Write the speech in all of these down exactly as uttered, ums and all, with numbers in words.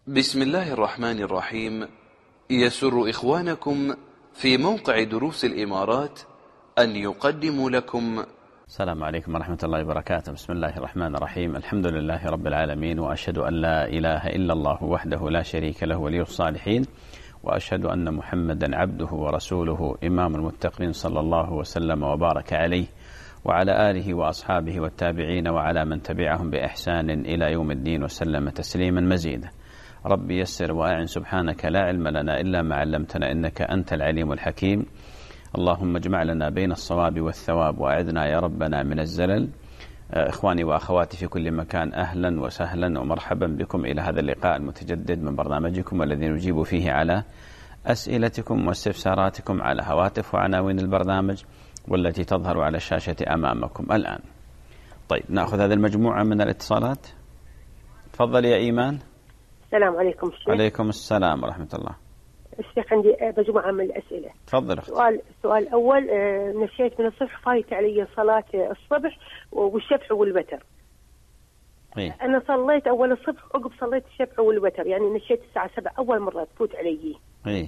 بسم الله الرحمن الرحيم. يسر إخوانكم في موقع دروس الإمارات أن يقدموا لكم. السلام عليكم ورحمة الله وبركاته. بسم الله الرحمن الرحيم. الحمد لله رب العالمين، وأشهد أن لا إله إلا الله وحده لا شريك له ولي الصالحين، وأشهد أن محمدا عبده ورسوله إمام المتقين صلى الله وسلم وبارك عليه وعلى آله وأصحابه والتابعين وعلى من تبعهم بإحسان إلى يوم الدين وسلم تسليما مزيدا. ربي يسر وأعن، سبحانك لا علم لنا إلا ما علمتنا إنك أنت العليم الحكيم. اللهم اجمع لنا بين الصواب والثواب وأعذنا يا ربنا من الزلل. إخواني وأخواتي في كل مكان، أهلا وسهلا ومرحبا بكم إلى هذا اللقاء المتجدد من برنامجكم الذي نجيب فيه على أسئلتكم واستفساراتكم على هواتف وعناوين البرنامج والتي تظهر على الشاشة أمامكم الآن. طيب، نأخذ هذه المجموعة من الاتصالات. تفضل يا إيمان. السلام عليكم الشيخ. عليكم السلام ورحمة الله. الشيخ عندي مجموعة من الأسئلة. تفضل. سؤال السؤال الأول، نشيت من الصبح فايت علي صلاة الصبح والشفع والوتر. إيه؟ أنا صليت أول الصبح عقب صليت الشفع والوتر، يعني نشيت الساعة سبعة أول مرة تفوت علي. إيه؟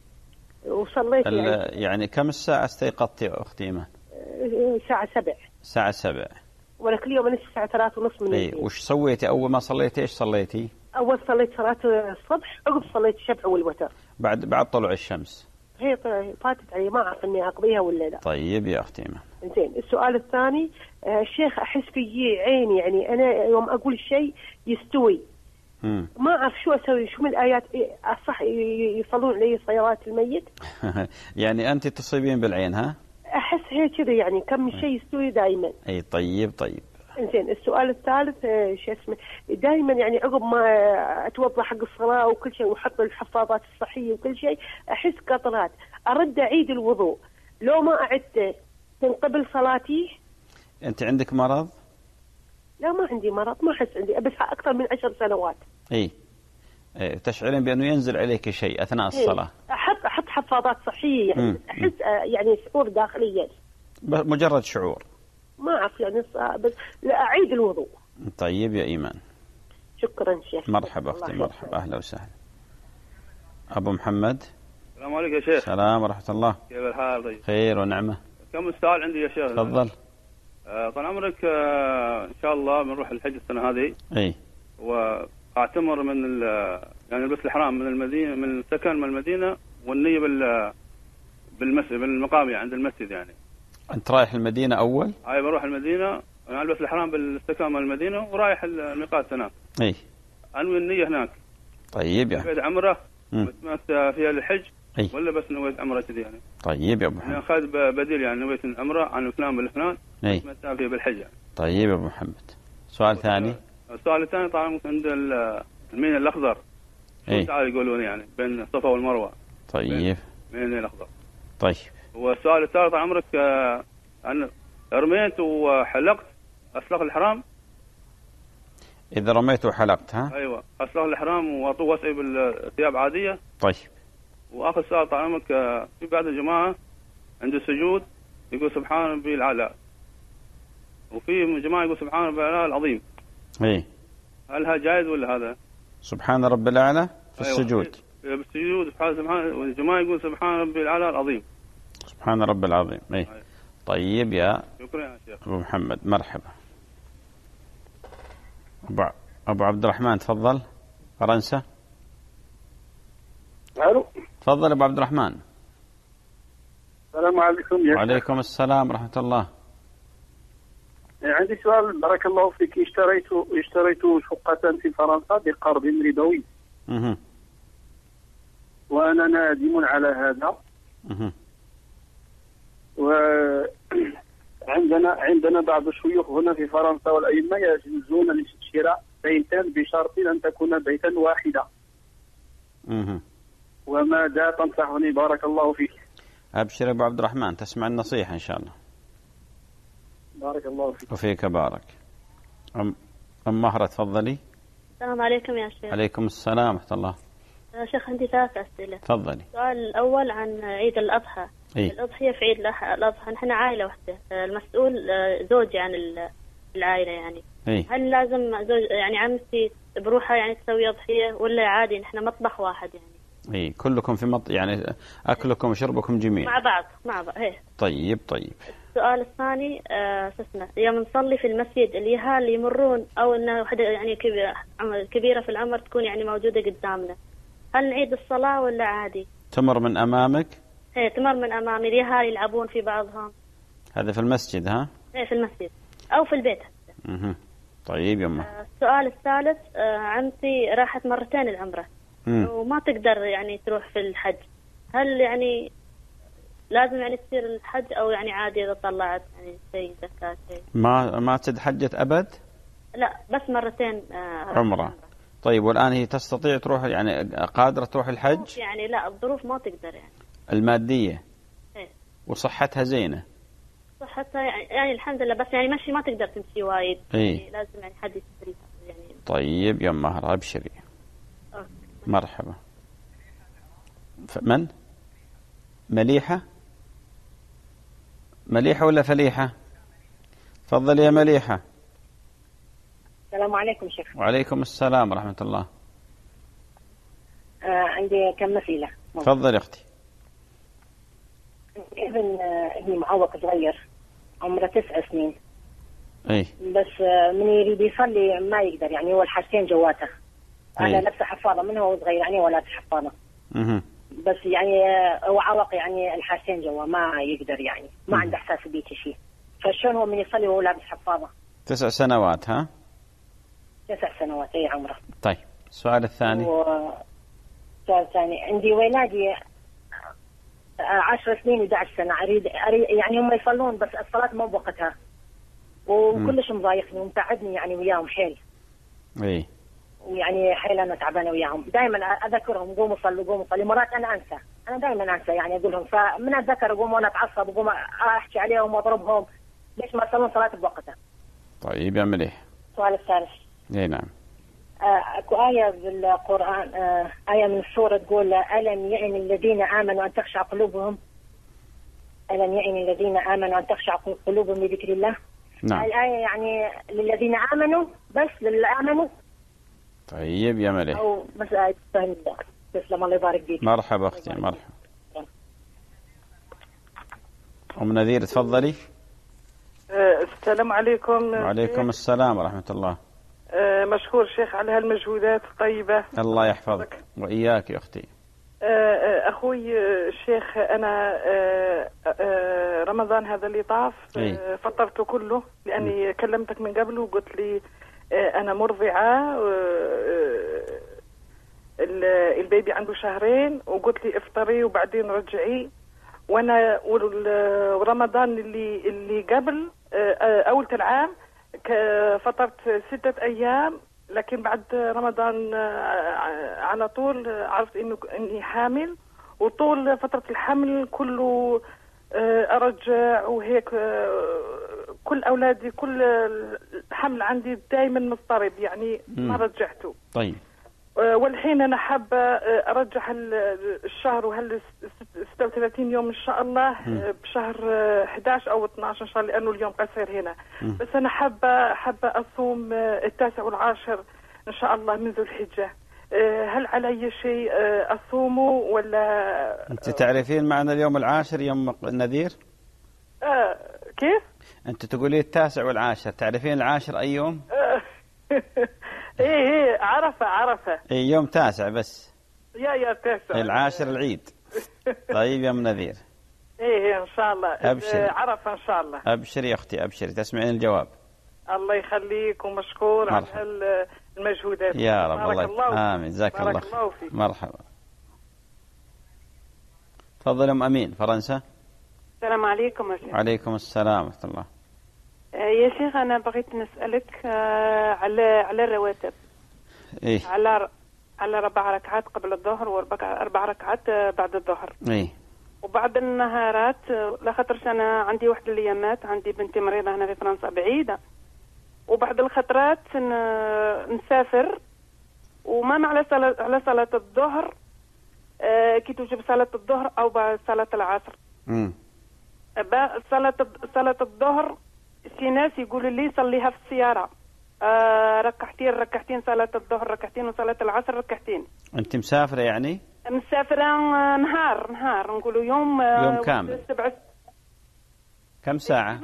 وصليت يعني, يعني, يعني كم الساعة استيقظت يا أختي إيمان؟ الساعة سبع. الساعة سبع. وأنا كل يوم أنسى الساعة ثلاثة ونص من إيه؟ الليل. وش سويتي أول ما صليتي؟ إيش صليتي؟ أول صليت صلاة الصبح عقب صليت الشفع والوتر. بعد بعد طلوع الشمس. هي فاتت علي، ما أعرف إني أقضيها ولا لا. طيب يا أختي إيمان. زين. السؤال الثاني، آه الشيخ أحس في عيني، يعني أنا يوم أقول شيء يستوي. مم. ما أعرف شو أسوي، شو من الآيات الصح يصلون علي صيارات الميت. يعني أنت تصيبين بالعين ها؟ أحس هيك كذا، يعني كم شيء يستوي دائما. أي طيب طيب. زين. السؤال الثالث، آه شو اسمه، دائما يعني عقب ما أتوضأ حق الصلاة وكل شيء وحط الحفاظات الصحية وكل شيء أحس قطرات، أرد أعيد الوضوء، لو ما أعدته تنقبل صلاتي؟ أنت عندك مرض؟ لا ما عندي مرض، ما أحس عندي، بس أكثر من عشر سنوات. إيه؟ إيه، تشعرين بأنه ينزل عليك شيء أثناء الصلاة؟ إيه؟ أحط أحط حفاظات صحية، يعني مم. أحس يعني شعور داخليا. مجرد شعور؟ ما أعرف يعني، بس لا أعيد الوضوء. طيب يا إيمان. شكرا شيخ. مرحبا أختي، مرحبا، أهلا وسهلا. أبو محمد. السلام عليكم يا شيخ. السلام ورحمة الله. كيف الحال؟ طيب. خير ونعمة. كم السؤال عندي يا شيخ. تفضل. آه طال عمرك، آه إن شاء الله بنروح الحج السنة هذه. إيه. وأعتمر من ال يعني البس الإحرام من المدينة، من السكن من المدينة، والنية بال بالمسجد بالمقام يعني عند المسجد يعني. أنت رايح المدينة أول؟ هاي بروح المدينة، أنا ألبس الإحرام بالسكن من المدينة ورايح الميقات هناك. إيه. أنوي النية هناك. طيب يعني. نويت عمرة متمت فيها الحج. أي. ولا بس نويت عمرة كذي يعني. طيب يا أبو أنا محمد. أخذ بديل يعني، نويت عمرة عن الفلان بالفلان. أي. متمت فيها بالحج يعني. طيب يا أبو محمد. سؤال ثاني. السؤال الثاني طبعا عند المينا الأخضر. إيه. تعال يقولون يعني بين الصفا والمروة. طيب. المينا الأخضر. طيب. والسؤال الثالث عمرك، آه أن رميت وحلقت أسلق الإحرام. إذا رميت وحلقت ها؟ أيوة، أسلق الإحرام وأطوف وسعي بالثياب عادية. طيب. وآخر سؤال طال عمرك، آه في بعض الجماعة عند السجود يقول سبحان ربي الأعلى، وفي جماعة يقول سبحان ربي الأعلى العظيم. إيه. هل هذا جائز ولا هذا؟ سبحان رب الأعلى في أيوة. السجود. بالسجود سبحان سبحان، والجماعة يقول سبحان ربي الأعلى العظيم. سبحان رب العظيم. إيه. أيوة. طيب يا شكرا يا شيخ. أبو محمد، مرحبا. أبو, أبو عبد الرحمن، تفضل. فرنسا. الو. تفضل أبو عبد الرحمن. السلام عليكم يا وعليكم السلام ورحمة الله. عندي سؤال بارك الله فيك. اشتريت اشتريت شقة في فرنسا بقرض ربوي. اها. وأنا نادم على هذا. اها. وعندنا عندنا بعض الشيوخ هنا في فرنسا والأئمة يجوزون شراء بيتا بشرط أن تكون بيتا واحدة. اها. وماذا تنصحني بارك الله فيك؟ أبشر أبو عبد الرحمن، تسمع النصيحة إن شاء الله. بارك الله فيك. وفيك بارك. أم أم مهرة، تفضلي. السلام عليكم يا شيخ. عليكم السلام ورحمة الله. يا شيخ عندي ثلاث أسئلة. تفضلي. السؤال الأول عن عيد الأضحى. إيه؟ الأضحية في عيد الأضحى نحن عائلة واحدة، المسؤول زوجي عن العائلة يعني. إيه؟ هل لازم زوج يعني عمتي بروحها يعني تسوي أضحية ولا عادي نحن مطبخ واحد يعني؟ اي كلكم في مط يعني اكلكم وشربكم جميع مع بعض مع بعض هي. طيب طيب. السؤال الثاني آه اسمه يوم نصلي في المسجد اليهال اللي يمرون او انه وحده يعني كبيرة كبيرة في العمر تكون يعني موجودة قدامنا، هل نعيد الصلاة ولا عادي؟ تمر من امامك؟ هي تمر من امامي، اليهال يلعبون في بعضهم. هذا في المسجد ها؟ هي في المسجد او في البيت حتى. اها طيب يما. آه السؤال الثالث آه عمتي راحت مرتين العمرة مم. وما تقدر يعني تروح في الحج، هل يعني لازم يعني تصير الحج او يعني عادي اذا طلعت يعني شيء زكاة شيء؟ ما ما تحجت ابد؟ لا بس مرتين آه عمره. طيب والان هي تستطيع تروح يعني قادرة تروح الحج؟ يعني لا الظروف ما تقدر يعني. المادية؟ ايه. وصحتها زينة؟ صحتها يعني, يعني الحمد لله، بس يعني مشي ما تقدر تمشي وايد. ايه. يعني لازم يعني حد يستريها يعني. طيب يا مهر ابشري. أوكي. مرحبا. من؟ مليحة؟ مليحة ولا فليحة؟ تفضل يا مليحة. السلام عليكم شيخ. وعليكم السلام ورحمة الله. آه عندي كم مسألة. تفضل يا أختي. ابن آه ابني معوق صغير عمره تسع سنين. اي. بس آه من يريد يصلي ما يقدر، يعني هو الحاجتين جواته. أنا لابسة حفاضة منه وهو صغير يعني ولا حفاضة. اها. بس يعني آه هو عوق يعني الحاجتين جوا ما يقدر يعني ما عنده إحساس بيك شيء. فشون هو من يصلي وهو لابس حفاضة؟ تسع سنوات ها؟ تسع سنوات اي عمره. طيب السؤال الثاني. السؤال الثاني عندي ولادي عشر سنين وإحدى عشر سنة، أريد, أريد يعني هم يصلون بس الصلاة مو بوقتها وكلش مضايقني ومتعبني يعني وياهم حيل. اي. ويعني حيل أنا تعبانة وياهم، دائما أذكرهم قوموا صلوا قوموا صلوا، مرات أنا أنسى، أنا دائما أنسى يعني أقول لهم، فمن أتذكر أقوم وأنا أتعصب وأقوم أحكي عليهم وأضربهم ليش ما يصلون صلاة بوقتها. طيب يا مليح. السؤال الثالث. اي نعم. اكو آية بالقرآن، آه آية من السورة تقول ألم يئن الذين آمنوا أن تخشع قلوبهم ألم يئن الذين آمنوا أن تخشع قلوبهم لذكر الله. نعم. الآية يعني للذين آمنوا بس للي آمنوا. طيب يا مليح. أو بس آية تفهم. تسلم الله يبارك فيك. مرحبا أختي مرحبا. أم نذير تفضلي. السلام عليكم. وعليكم السلام ورحمة الله. مشكور شيخ على هالمجهودات الطيبة. الله يحفظك وإياك يا أختي. أخوي الشيخ أنا رمضان هذا اللي طاف فطرته كله لأني م. كلمتك من قبل وقلت لي أنا مرضعة البيبي عنده شهرين وقلت لي افطري وبعدين رجعي، وأنا ورمضان اللي اللي قبل أول العام فطرت ستة أيام، لكن بعد رمضان على طول عرفت إنه إني حامل، وطول فترة الحمل كله أرجع وهيك كل أولادي كل الحمل عندي دائما مضطرب يعني ما رجعته. طيب. والحين أنا حابة أرجع الشهر وهل ستة وثلاثين يوم إن شاء الله م. بشهر أحد عشر أو اثنا عشر إن شاء الله لأنه اليوم قصير هنا م. بس أنا حابة حابة أصوم التاسع والعاشر إن شاء الله من ذو الحجة، هل علي شيء أصومه ولا؟ أنت تعرفين معنى اليوم العاشر يوم النذير؟ آه كيف؟ أنت تقولي التاسع والعاشر، تعرفين العاشر أي يوم؟ ايه ايه عرفة عرفة. ايه يوم تاسع بس. يا يا تاسع. العاشر العيد. طيب يا منذير. ايه ان شاء الله. ابشري. عرفة ان شاء الله. ابشري يا اختي ابشري، تسمعين الجواب. الله يخليك ومشكور على المجهودات. يا رب الله, الله امين جزاك الله خير. الله فيك. مرحبا. تفضل ام امين فرنسا. السلام عليكم يا شيخ. وعليكم السلام ورحمة الله. يا شيخ أنا بغيت نسألك على على الرواتب. إيه؟ على على أربع ركعات قبل الظهر وأربع ركعات بعد الظهر. إيه؟ وبعد النهارات لخاطرش أنا عندي واحد الأيامات عندي بنتي مريضة هنا في فرنسا بعيدة، وبعد الخطرات نسافر وما على صلاة على صلاة الظهر كي توجب صلاة الظهر أو بعد صلاة العصر. امم. صلاة صلاة الظهر في ناس يقولوا لي صليها في السيارة آه ركعتين ركعتين صلاة الظهر ركعتين وصلاة العصر ركعتين. أنت مسافرة يعني؟ مسافرة نهار نهار نقولوا يوم يوم كامل. سبعة. كم ساعة؟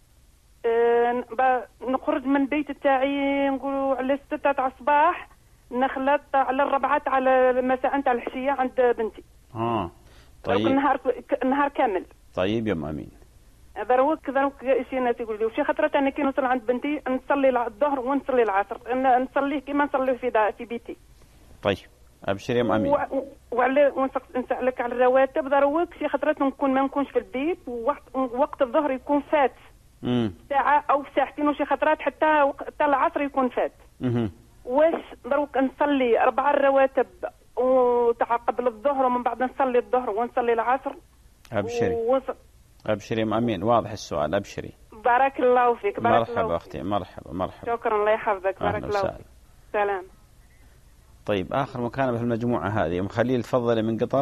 آه نخرج من بيت تاعي نقولوا على ستة تاع الصباح، نخلط على الربعات على مساء تاع العشية عند بنتي. اه طيب. نهار نهار كامل. طيب يا ام امين. دروك دروك شي ناس يقول لي وشي خطرة انا كي نوصل عند بنتي نصلي الظهر ونصلي العصر، نصليه كيما نصليه في في بيتي. طيب ابشر يا ام امين. وعلى ونسالك على الرواتب دروك شي خطرات نكون ما نكونش في البيت ووقت وقت الظهر يكون فات امم ساعة او ساعتين، وشي خطرات حتى وقت العصر يكون فات. اها واش دروك نصلي اربع الرواتب وتاع قبل الظهر ومن بعد نصلي الظهر ونصلي العصر؟ ابشري و... ابشري ام امين، واضح السؤال. ابشري. بارك الله فيك. بارك مرحبا اختي. مرحبا مرحبا. شكرا الله يحفظك. بارك الله فيك. سلام. طيب آخر مكالمة في المجموعة هذه أم خليل، تفضلي من قطر.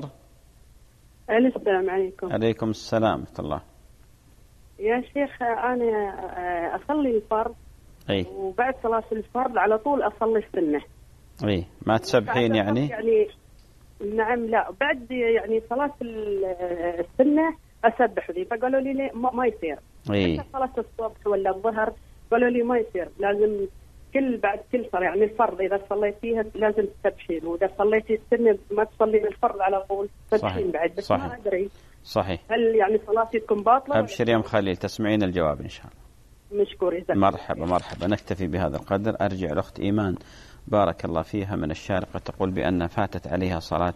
السلام عليكم. عليكم السلام ورحمة الله. يا شيخ أنا أصلي الفرض أي وبعد صلاة الفرض على طول أصلي السنة. أي ما تسبحين يعني؟ يعني نعم. لا بعد يعني صلاة السنة أسبح ذي، فقالوا لي ما, ما يصير. أي صلاة الصبح ولا الظهر قالوا لي ما يصير، لازم كل بعد كل صلاة يعني الفرض إذا صليتيها لازم تسبحين، وإذا صليتي السنة ما تصلين الفرض على طول تسبحين بعد. بس صحيح. ما أدري صحيح هل يعني صلاتي تكون باطلة؟ أبشر يا أم خليل، تسمعين الجواب إن شاء الله. مشكور. مرحبا مرحبا. نكتفي بهذا القدر. أرجع لأخت إيمان بارك الله فيها من الشارقة، تقول بأن فاتت عليها صلاة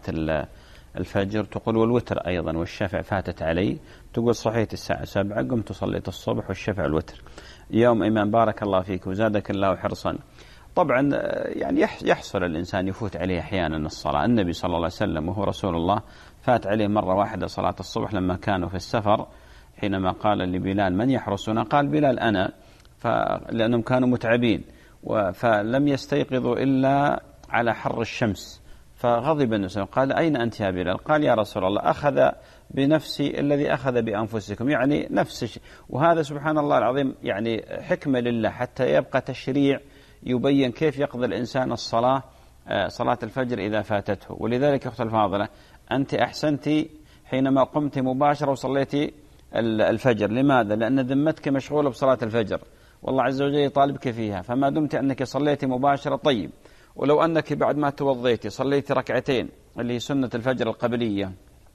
الفجر، تقول والوتر أيضا والشفع فاتت علي. تقول صحيت الساعة سبعة، قمت صليت الصبح والشفع والوتر. يوم إيمان بارك الله فيك وزادك الله حرصا. طبعا يعني يحصل الإنسان يفوت عليه أحيانا الصلاة. النبي صلى الله عليه وسلم وهو رسول الله فات عليه مرة واحدة صلاة الصبح لما كانوا في السفر، حينما قال لبلال من يحرسنا؟ قال بلال أنا، لأنهم كانوا متعبين فلم يستيقظوا إلا على حر الشمس. فغضب النبي صلى الله عليه وسلم قال أين أنت يا بلال؟ قال يا رسول الله أخذ بنفسي الذي أخذ بأنفسكم، يعني نفس الشيء. وهذا سبحان الله العظيم يعني حكمة لله حتى يبقى تشريع يبين كيف يقضي الإنسان الصلاة صلاة الفجر إذا فاتته. ولذلك أخت الفاضلة أنت أحسنتي حينما قمت مباشرة وصليتي الفجر. لماذا؟ لأن ذمتك مشغولة بصلاة الفجر والله عز وجل يطالبك فيها، فما دمت أنك صليتي مباشرة طيب. ولو أنك بعد ما توضيتي صليتي ركعتين اللي هي سنة الفجر القبلية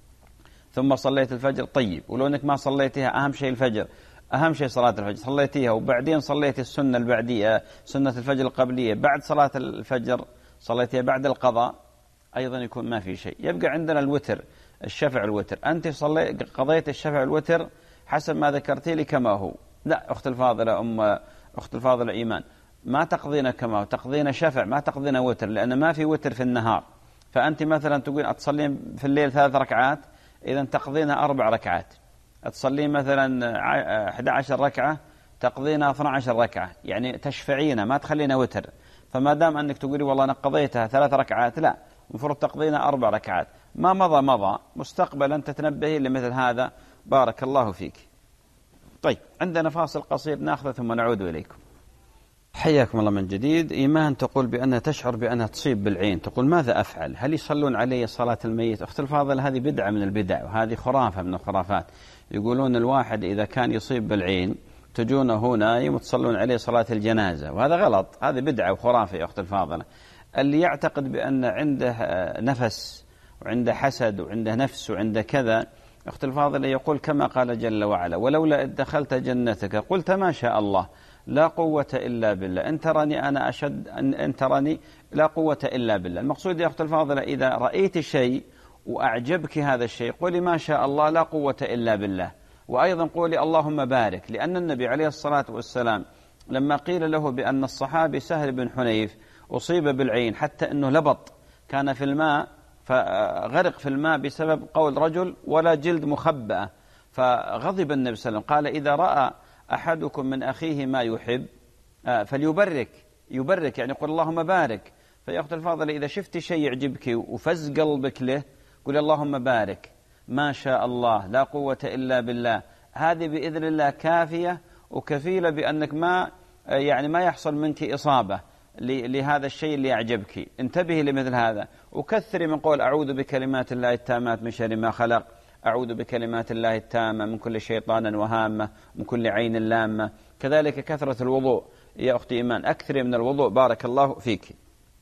ثم صليت الفجر طيب. ولو أنك ما صليتها، أهم شيء الفجر، أهم شيء صلاة الفجر صليتيها وبعدين صليت السنة البعدية سنة الفجر القبلية بعد صلاة الفجر صليتها بعد القضاء، أيضا يكون ما في شيء. يبقى عندنا الوتر الشفع الوتر. أنت صليت قضيت الشفع الوتر حسب ما ذكرتي لي كما هو. لا أخت الفاضلة أم أخت الفاضلة إيمان، ما تقضينا كما هو، تقضينا شفع ما تقضينا وتر، لأن ما في وتر في النهار. فأنت مثلا تقول أتصلين في الليل ثلاث ركعات، إذا تقضينا أربع ركعات. تصلين مثلا أحد عشر ركعة تقضينا اثنتا عشرة ركعة، يعني تشفعينا ما تخلينا وتر. فما دام أنك تقولي والله أنا قضيتها ثلاث ركعات، لا، المفروض تقضينا أربع ركعات. ما مضى مضى، مستقبلا تتنبهي لمثل هذا. بارك الله فيك. طيب عندنا فاصل قصير ناخذه ثم نعود إليكم. حياكم الله من جديد. إيمان تقول بأنها تشعر بأنها تصيب بالعين، تقول ماذا أفعل؟ هل يصلون علي صلاة الميت؟ أخت الفاضل هذه بدعة من البدع وهذه خرافة من الخرافات. يقولون الواحد إذا كان يصيب بالعين تجونه هو نايم وتصلون عليه صلاة الجنازة، وهذا غلط، هذه بدعة وخرافة يا أخت الفاضلة. اللي يعتقد بأن عنده نفس وعنده حسد وعنده نفس وعنده كذا، أخت الفاضلة يقول كما قال جل وعلا ولولا إذ دخلت جنتك قلت ما شاء الله لا قوة إلا بالله إن ترني أنا أشد أن, أن ترني لا قوة إلا بالله. المقصود يا أخت الفاضلة إذا رأيت شيء وأعجبك هذا الشيء قولي ما شاء الله لا قوة إلا بالله. وأيضا قولي اللهم بارك، لأن النبي عليه الصلاة والسلام لما قيل له بأن الصحابي سهل بن حنيف أصيب بالعين حتى أنه لبط، كان في الماء فغرق في الماء بسبب قول رجل ولا جلد مخبأة، فغضب النبي صلى الله عليه وسلم قال إذا رأى أحدكم من أخيه ما يحب فليبرك، يبرك يعني يقول اللهم بارك. فيا أخت الفاضلة إذا شفت شيء يعجبك وفز قلبك له قل اللهم بارك ما شاء الله لا قوة إلا بالله. هذه بإذن الله كافية وكفيلة بأنك ما يعني ما يحصل منك إصابة لهذا الشيء اللي يعجبك. انتبهي لمثل هذا، وكثري من قول أعوذ بكلمات الله التامات من شر ما خلق، أعوذ بكلمات الله التامة من كل شيطان وهامة، من كل عين لامة. كذلك كثرة الوضوء يا أختي إيمان، أكثري من الوضوء بارك الله فيك.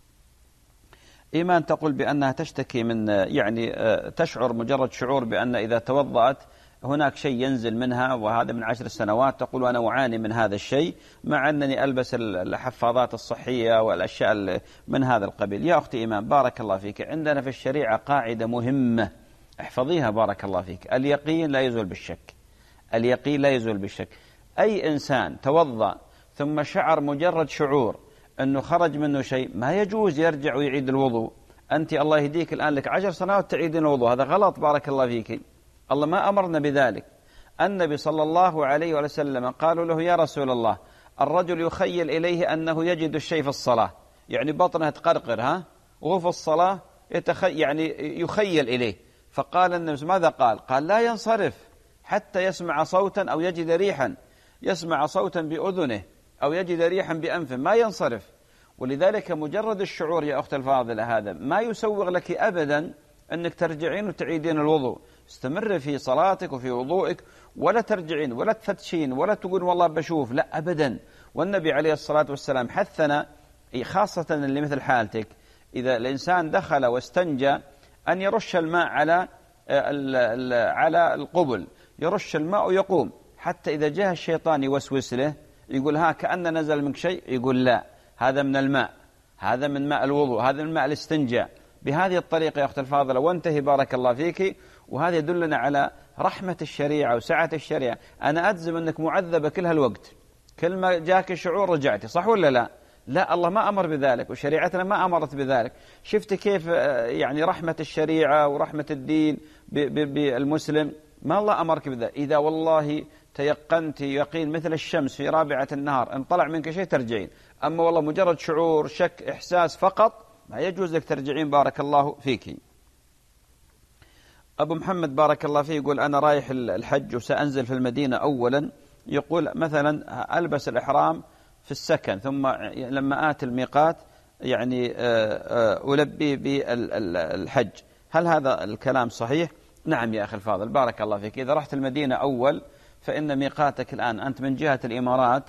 إيمان تقول بأنها تشتكي من يعني تشعر مجرد شعور بأن إذا توضأت هناك شيء ينزل منها، وهذا من عشر سنوات. تقول وأنا أعاني من هذا الشيء مع أنني ألبس الحفاظات الصحية والأشياء من هذا القبيل. يا أختي إيمان بارك الله فيك، عندنا في الشريعة قاعدة مهمة احفظيها بارك الله فيك: اليقين لا يزول بالشك. اليقين لا يزول بالشك. أي إنسان توضأ ثم شعر مجرد شعور أنه خرج منه شيء، ما يجوز يرجع ويعيد الوضوء. أنت الله يهديك الآن لك عشر سنوات تعيدين الوضوء، هذا غلط بارك الله فيك. الله ما أمرنا بذلك. النبي صلى الله عليه وسلم قالوا له: يا رسول الله، الرجل يخيل إليه أنه يجد الشيء في الصلاة، يعني بطنه تقرقر ها وهو في الصلاة يتخي يعني يخيل إليه. فقال النبي ماذا قال؟ قال: لا ينصرف حتى يسمع صوتا أو يجد ريحا، يسمع صوتا بأذنه أو يجد ريحا بأنفه، ما ينصرف. ولذلك مجرد الشعور يا أخت الفاضلة هذا ما يسوغ لك أبدا أنك ترجعين وتعيدين الوضوء. استمر في صلاتك وفي وضوئك، ولا ترجعين ولا تفتشين ولا تقول والله بشوف، لا أبدا. والنبي عليه الصلاة والسلام حثنا خاصة اللي مثل حالتك، إذا الإنسان دخل واستنجى أن يرش الماء على على القبل، يرش الماء ويقوم، حتى إذا جاء الشيطان يوسوس له يقول ها كأن نزل منك شيء، يقول لا هذا من الماء، هذا من ماء الوضوء، هذا من ماء الاستنجاء. بهذه الطريقة يا أخت الفاضلة وانتهي بارك الله فيك. وهذا يدلنا على رحمة الشريعة وسعة الشريعة. أنا أجزم أنك معذبة كل هالوقت، كل ما جاك شعور رجعتي، صح ولا لا؟ لا، الله ما أمر بذلك وشريعتنا ما أمرت بذلك. شفت كيف يعني رحمة الشريعة ورحمة الدين بالمسلم؟ ما الله أمرك بذلك. إذا والله تيقنت يقين مثل الشمس في رابعة النهار ان طلع منك شيء ترجعين، أما والله مجرد شعور شك إحساس فقط ما يجوز لك ترجعين بارك الله فيك. أبو محمد بارك الله فيه يقول أنا رايح الحج وسأنزل في المدينة أولا، يقول مثلا ألبس الإحرام في السكن ثم لما آتي الميقات يعني ألبي بالحج، هل هذا الكلام صحيح؟ نعم يا أخي الفاضل بارك الله فيك. إذا رحت المدينة أول فإن ميقاتك الآن أنت من جهة الإمارات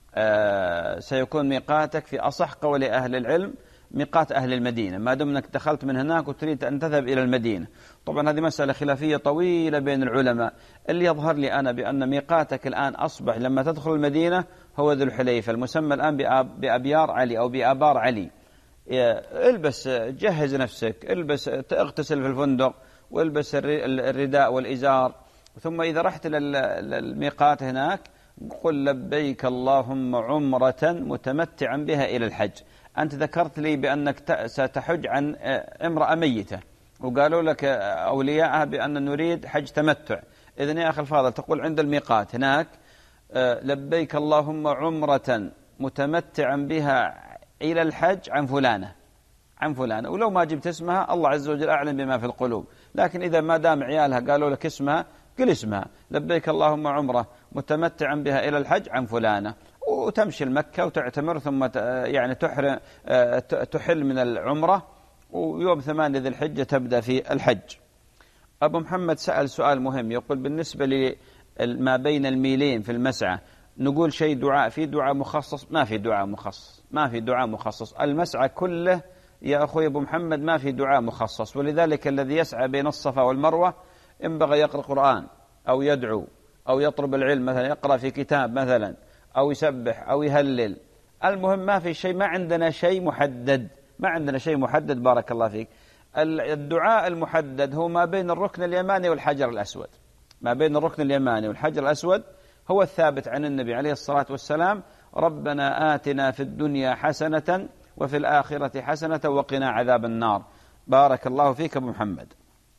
سيكون ميقاتك في أصح قول أهل العلم ميقات أهل المدينة، ما دام أنك دخلت من هناك وتريد أن تذهب إلى المدينة. طبعا هذه مسألة خلافية طويلة بين العلماء. اللي يظهر لي أنا بأن ميقاتك الآن أصبح لما تدخل المدينة هو ذو الحليفة المسمى الآن بأبيار علي أو بآبار علي. البس جهز نفسك، البس اغتسل في الفندق والبس الرداء والإزار، ثم إذا رحت للميقات هناك قل لبيك اللهم عمرة متمتعا بها إلى الحج. أنت ذكرت لي بأنك ستحج عن امرأة ميتة وقالوا لك أولياءها بأن نريد حج تمتع. إذن يا أخي الفاضل تقول عند الميقات هناك لبيك اللهم عمرة متمتعا بها إلى الحج عن فلانة عن فلانة، ولو ما جبت اسمها الله عز وجل أعلم بما في القلوب، لكن إذا ما دام عيالها قالوا لك اسمها قل اسمها لبيك اللهم عمرة متمتعا بها إلى الحج عن فلانة، وتمشي المكة وتعتمر ثم يعني تحرم تحل من العمرة، ويوم ثمانية ذي الحجة تبدأ في الحج. أبو محمد سأل سؤال مهم، يقول بالنسبة لما بين الميلين في المسعى نقول شيء دعاء، في دعاء مخصص؟ ما في دعاء مخصص، ما في دعاء مخصص. المسعى كله يا أخوي أبو محمد ما في دعاء مخصص، ولذلك الذي يسعى بين الصفا والمروة ينبغي يقرأ قرآن أو يدعو أو يطلب العلم، مثلا يقرأ في كتاب مثلا أو يسبح أو يهلل. المهم ما في شيء، ما عندنا شيء محدد، ما عندنا شيء محدد بارك الله فيك. الدعاء المحدد هو ما بين الركن اليماني والحجر الأسود، ما بين الركن اليماني والحجر الأسود هو الثابت عن النبي عليه الصلاة والسلام: ربنا آتنا في الدنيا حسنة وفي الآخرة حسنة وقنا عذاب النار. بارك الله فيك أبو محمد.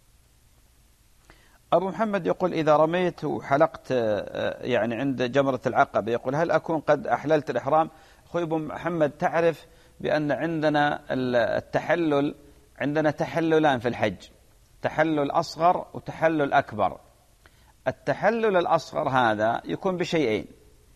أبو محمد يقول إذا رميت وحلقت يعني عند جمرة العقبة يقول هل أكون قد أحللت الإحرام؟ أخوي أبو محمد تعرف بأن عندنا التحلل، عندنا تحللان في الحج، تحلل أصغر وتحلل أكبر. التحلل الأصغر هذا يكون بشيئين: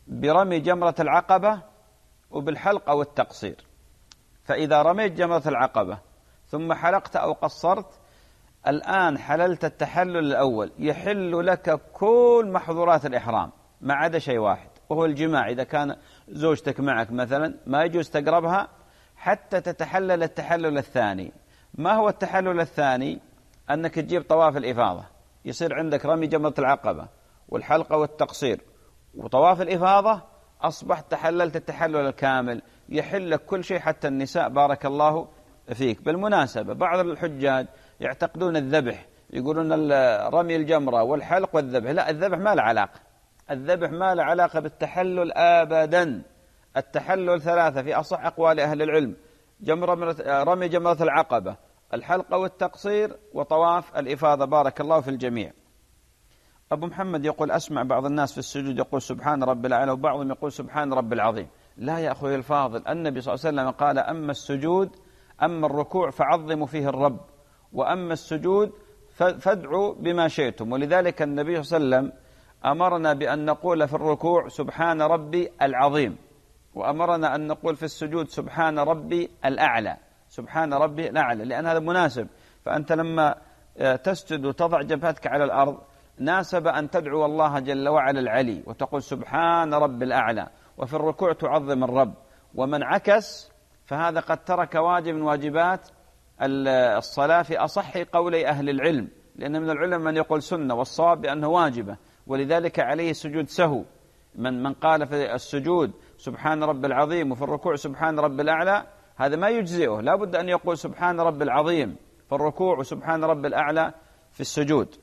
برمي جمرة العقبة وبالحلق أو التقصير. فإذا رميت جمرة العقبة ثم حلقت أو قصرت، الآن حللت التحلل الأول، يحل لك كل محظورات الإحرام ما عدا شيء واحد، وهو الجماع. إذا كان زوجتك معك مثلا ما يجوز تقربها حتى تتحلل التحلل الثاني. ما هو التحلل الثاني؟ أنك تجيب طواف الإفاضة، يصير عندك رمي جمرة العقبة والحلقة والتقصير وطواف الإفاضة، أصبحت تحللت التحلل الكامل، يحل لك كل شيء حتى النساء. بارك الله فيك. بالمناسبة بعض الحجاج يعتقدون الذبح، يقولون رمي الجمرة والحلق والذبح. لا، الذبح ما له علاقة، الذبح ما له علاقة بالتحلل أبدا. التحلل ثلاثة في أصح أقوال أهل العلم: جمرة رمي جمرة العقبة، الحلقة والتقصير، وطواف الإفاضة. بارك الله في الجميع. أبو محمد يقول: أسمع بعض الناس في السجود يقول سبحان رب الأعلى، وبعضهم يقول سبحان رب العظيم. لا يا أخوي الفاضل، النبي صلى الله عليه وسلم قال: أما السجود أما الركوع فعظموا فيه الرب، وأما السجود فادعوا بما شئتم. ولذلك النبي صلى الله عليه وسلم أمرنا بأن نقول في الركوع سبحان ربي العظيم، وأمرنا أن نقول في السجود سبحان ربي الأعلى، سبحان ربي الأعلى، لأن هذا مناسب. فأنت لما تسجد وتضع جبهتك على الأرض ناسب أن تدعو الله جل وعلا العلي وتقول سبحان رب الأعلى، وفي الركوع تعظم الرب. ومن عكس فهذا قد ترك واجب من واجبات الصلاة في أصح قولي أهل العلم، لأن من العلم من يقول سنة والصواب بأنه واجبة، ولذلك عليه سجود سهو. من من قال في السجود سبحان رب العظيم وفي الركوع سبحان رب الأعلى هذا ما يجزئه، لا بد أن يقول سبحان رب العظيم في الركوع وسبحان رب الأعلى في السجود.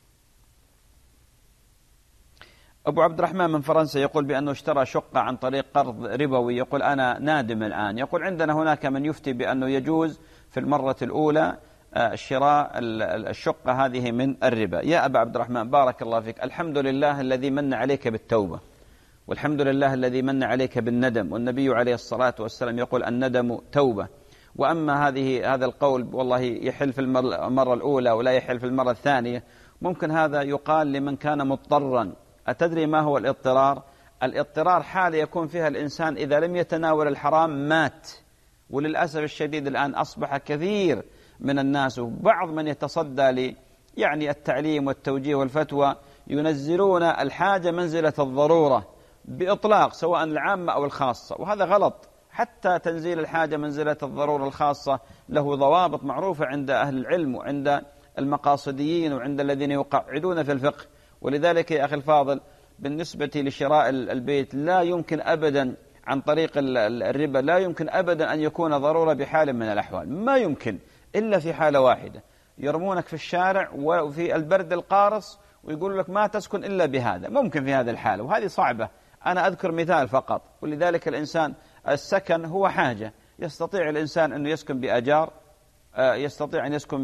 أبو عبد الرحمن من فرنسا يقول بأنه اشترى شقة عن طريق قرض ربوي، يقول أنا نادم الآن. يقول عندنا هناك من يفتي بأنه يجوز في المرة الأولى شراء الشقة هذه من الربا. يا أبا عبد الرحمن بارك الله فيك، الحمد لله الذي من عليك بالتوبة، والحمد لله الذي من عليك بالندم، والنبي عليه الصلاة والسلام يقول الندم توبة. وأما هذه هذا القول والله يحل في المرة الأولى ولا يحل في المرة الثانية، ممكن هذا يقال لمن كان مضطرا. أتدري ما هو الاضطرار؟ الاضطرار حال يكون فيها الإنسان إذا لم يتناول الحرام مات. وللأسف الشديد الآن أصبح كثير من الناس وبعض من يتصدى لي يعني التعليم والتوجيه والفتوى ينزلون الحاجة منزلة الضرورة بإطلاق سواء العامة أو الخاصة، وهذا غلط. حتى تنزيل الحاجة منزلة الضرورة الخاصة له ضوابط معروفة عند أهل العلم وعند المقاصديين وعند الذين يقعدون في الفقه. ولذلك يا أخي الفاضل بالنسبة لشراء البيت لا يمكن أبدا عن طريق الربا، لا يمكن أبدا أن يكون ضرورة بحال من الأحوال، ما يمكن إلا في حالة واحدة، يرمونك في الشارع وفي البرد القارص ويقول لك ما تسكن إلا بهذا. ممكن في هذه الحالة، وهذه صعبة. أنا أذكر مثال فقط. ولذلك الإنسان السكن هو حاجة، يستطيع الإنسان أن يسكن بأجار، يستطيع أن يسكن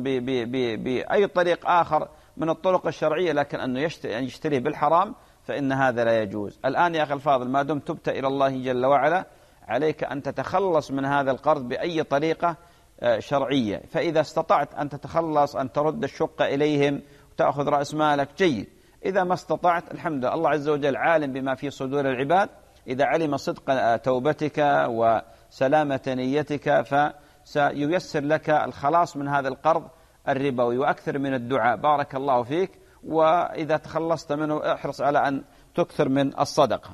بأي طريق آخر من الطرق الشرعية، لكن أنه يشتري بالحرام فإن هذا لا يجوز. الآن يا أخي الفاضل ما دمت تبت إلى الله جل وعلا عليك أن تتخلص من هذا القرض بأي طريقة شرعية. فإذا استطعت أن تتخلص أن ترد الشقة إليهم وتأخذ رأس مالك جيد. إذا ما استطعت الحمد لله، الله عز وجل عالم بما في صدور العباد. إذا علم صدق توبتك وسلامة نيتك فسييسر لك الخلاص من هذا القرض الربوي. وأكثر من الدعاء بارك الله فيك، وإذا تخلصت منه احرص على أن تكثر من الصدقة.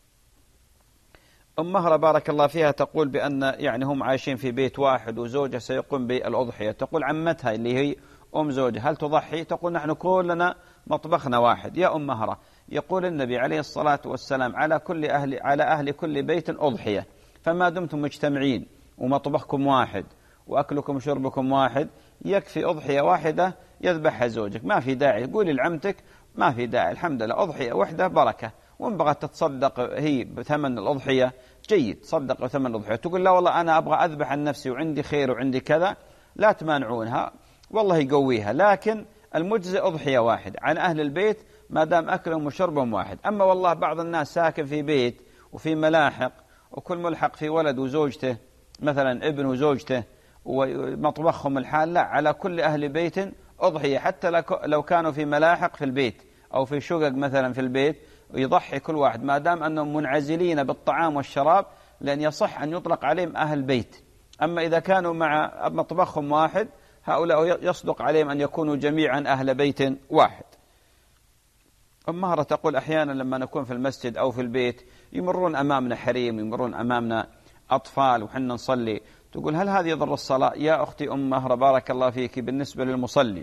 أم مهرة بارك الله فيها تقول بأن يعني هم عايشين في بيت واحد وزوجها سيقوم بالأضحية. تقول عمتها اللي هي أم زوجها هل تضحي؟ تقول نحن كلنا مطبخنا واحد. يا أم مهرة يقول النبي عليه الصلاة والسلام على كل أهل على أهل كل بيت أضحية، فما دمتم مجتمعين ومطبخكم واحد وأكلكم وشربكم واحد يكفي أضحية واحدة يذبحها زوجك، ما في داعي قولي لعمتك ما في داعي، الحمد لله أضحية واحدة بركة. وإن بغت تتصدق هي بثمن الأضحية جيد، تصدق بثمن الأضحية. تقول لا والله أنا أبغى أذبح عن نفسي وعندي خير وعندي كذا، لا تمانعونها والله يقويها، لكن المجزئ أضحية واحد عن أهل البيت ما دام أكلهم وشربهم واحد. أما والله بعض الناس ساكن في بيت وفي ملاحق وكل ملحق في ولد وزوجته مثلا ابن وزوجته ومطبخهم الحال، لا، على كل أهل بيت أضحية حتى لو كانوا في ملاحق في البيت أو في شقق مثلا في البيت ويضحي كل واحد ما دام أنهم منعزلين بالطعام والشراب، لأن يصح أن يطلق عليهم أهل بيت. أما إذا كانوا مع مطبخهم واحد هؤلاء يصدق عليهم أن يكونوا جميعا أهل بيت واحد. أم مهرة تقول أحيانا لما نكون في المسجد أو في البيت يمرون أمامنا حريم، يمرون أمامنا أطفال وحنا نصلي، تقول هل هذه يضر الصلاة؟ يا أختي أم مهرة بارك الله فيك، بالنسبة للمصلي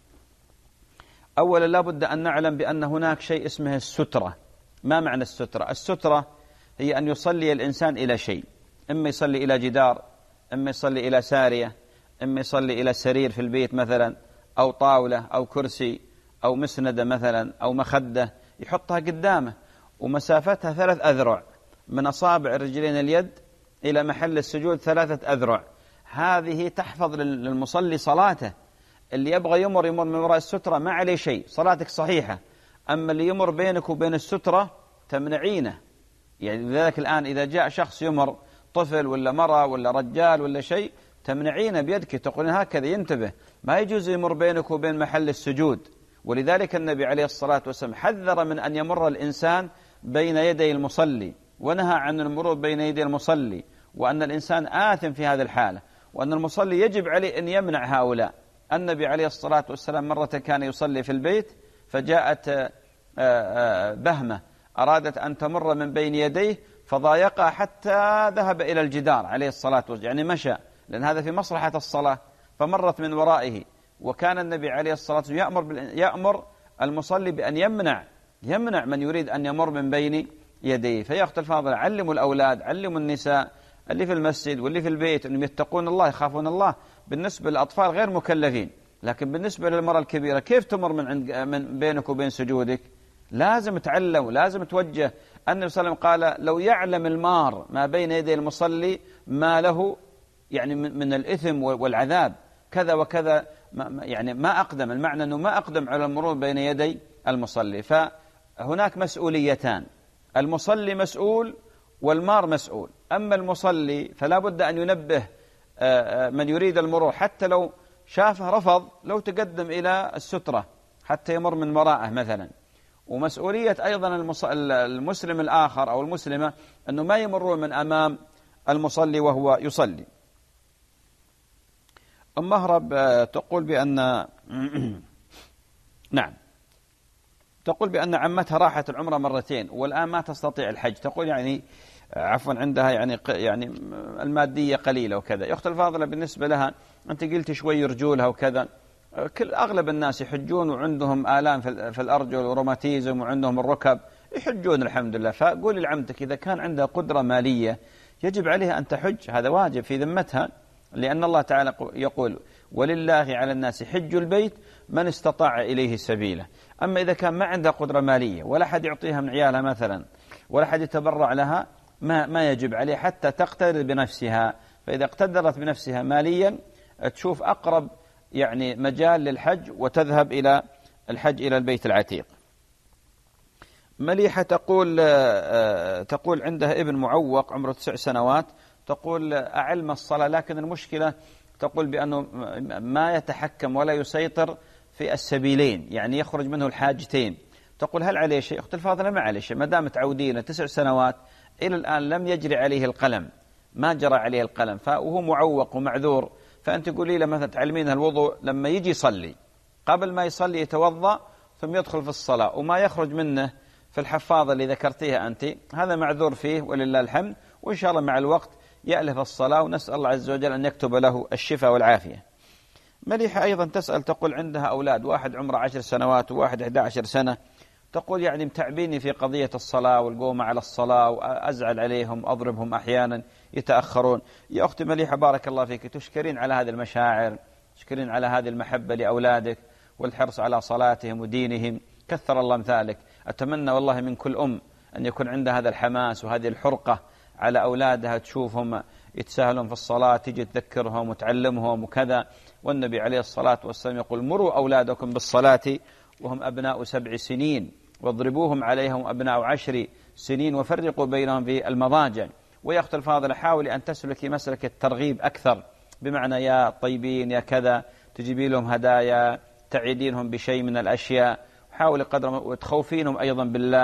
أولا لا بد أن نعلم بأن هناك شيء اسمه السترة. ما معنى السترة؟ السترة هي أن يصلي الإنسان إلى شيء، إما يصلي إلى جدار، إما يصلي إلى سارية، إما يصلي إلى سرير في البيت مثلا، أو طاولة أو كرسي أو مسندة مثلا أو مخدة يحطها قدامه، ومسافتها ثلاث أذرع من أصابع رجلين اليد إلى محل السجود ثلاثة أذرع. هذه تحفظ للمصلي صلاته. اللي يبغى يمر يمر من وراء السترة ما عليه شيء، صلاتك صحيحة. أما اللي يمر بينك وبين السترة تمنعينه. يعني لذلك الآن إذا جاء شخص يمر، طفل ولا مرأة ولا رجال ولا شيء، تمنعينه بيدك، تقولين هكذا ينتبه، ما يجوز يمر بينك وبين محل السجود. ولذلك النبي عليه الصلاة والسلام حذر من أن يمر الإنسان بين يدي المصلي، ونهى عن المرور بين يدي المصلي، وأن الإنسان آثم في هذه الحالة، وأن المصلي يجب عليه أن يمنع هؤلاء. النبي عليه الصلاة والسلام مرة كان يصلي في البيت، فجاءت بهمة أرادت أن تمر من بين يديه فضايقها حتى ذهب إلى الجدار عليه الصلاة والسلام، يعني مشى، لأن هذا في مصلحة الصلاة، فمرت من ورائه. وكان النبي عليه الصلاة والسلام يأمر, يأمر المصلي بأن يمنع يمنع من يريد أن يمر من بين يديه. فيا أخت الفاضلة، علموا الأولاد، علموا النساء اللي في المسجد واللي في البيت أنهم يتقون الله، يخافون الله. بالنسبة للأطفال غير مكلفين، لكن بالنسبة للمرأة الكبيرة كيف تمر من, عند من بينك وبين سجودك؟ لازم تعلم ولازم توجه. النبي صلى الله عليه وسلم قال لو يعلم المار ما بين يدي المصلي ما له يعني من الإثم والعذاب كذا وكذا، يعني ما أقدم، المعنى أنه ما أقدم على المرور بين يدي المصلي. فهناك مسؤوليتان، المصلي مسؤول والمار مسؤول. أما المصلي فلا بد أن ينبه من يريد المرور، حتى لو شافه رفض لو تقدم إلى السترة حتى يمر من وراءه مثلا. ومسؤولية أيضا المسلم الآخر أو المسلمة أنه ما يمرون من أمام المصلي وهو يصلي. أم مهرب تقول بأن نعم تقول بأن عمتها راحت العمرة مرتين والآن ما تستطيع الحج. تقول يعني عفوا عندها يعني يعني المادية قليلة وكذا. يا أخت الفاضلة، بالنسبة لها أنت قلت شوي رجولها وكذا، كل أغلب الناس يحجون وعندهم آلام في الأرجل وروماتيزم وعندهم الركب، يحجون الحمد لله. فقولي لعمتك إذا كان عندها قدرة مالية يجب عليها أن تحج، هذا واجب في ذمتها، لأن الله تعالى يقول ولله على الناس حج البيت من استطاع إليه سبيله. أما إذا كان ما عندها قدرة مالية ولا حد يعطيها من عيالها مثلا ولا حد يتبرع لها، ما ما يجب عليه حتى تقتدر بنفسها. فإذا اقتدرت بنفسها ماليا تشوف أقرب يعني مجال للحج وتذهب إلى الحج إلى البيت العتيق. مليحة تقول تقول عندها ابن معوق عمره تسع سنوات، تقول أعلم الصلاة، لكن المشكلة تقول بأنه ما يتحكم ولا يسيطر في السبيلين، يعني يخرج منه الحاجتين. تقول هل عليه شيء؟ أخت الفاضلة ما عليه شيء، ما دام تعودين تسع سنوات إلى الآن لم يجري عليه القلم، ما جرى عليه القلم، فهو معوق ومعذور. فأنت قولي له مثلا تعلمينها الوضوء لما يجي يصلي، قبل ما يصلي يتوضأ ثم يدخل في الصلاة، وما يخرج منه في الحفاظة اللي ذكرتيها أنت، هذا معذور فيه ولله الحمد. وإن شاء الله مع الوقت يألف الصلاة، ونسأل الله عز وجل أن يكتب له الشفاء والعافية. مليحة أيضا تسأل، تقول عندها أولاد، واحد عمره عشر سنوات وواحد أحد عشر سنة، تقول يعني متعبيني في قضية الصلاة والقوم على الصلاة، وأزعل عليهم أضربهم أحيانا يتأخرون. يا أختي مليحة بارك الله فيك، تشكرين على هذه المشاعر، تشكرين على هذه المحبة لأولادك والحرص على صلاتهم ودينهم، كثر الله مثالك. أتمنى والله من كل أم أن يكون عندها هذا الحماس وهذه الحرقة على أولادها، تشوفهم يتساهلون في الصلاة تيجي تذكرهم وتعلمهم وكذا. والنبي عليه الصلاة والسلام يقول مروا أولادكم بالصلاة وهم أبناء سبع سنين واضربوهم عليهم أبناء عشر سنين وفرقوا بينهم في المضاجع. ويا أخت الفاضلة حاولي أن تسلكي مسلك الترغيب أكثر، بمعنى يا طيبين يا كذا، تجيبي لهم هدايا، تعيدينهم بشيء من الأشياء، حاولي قدر وتخوفينهم أيضا بالله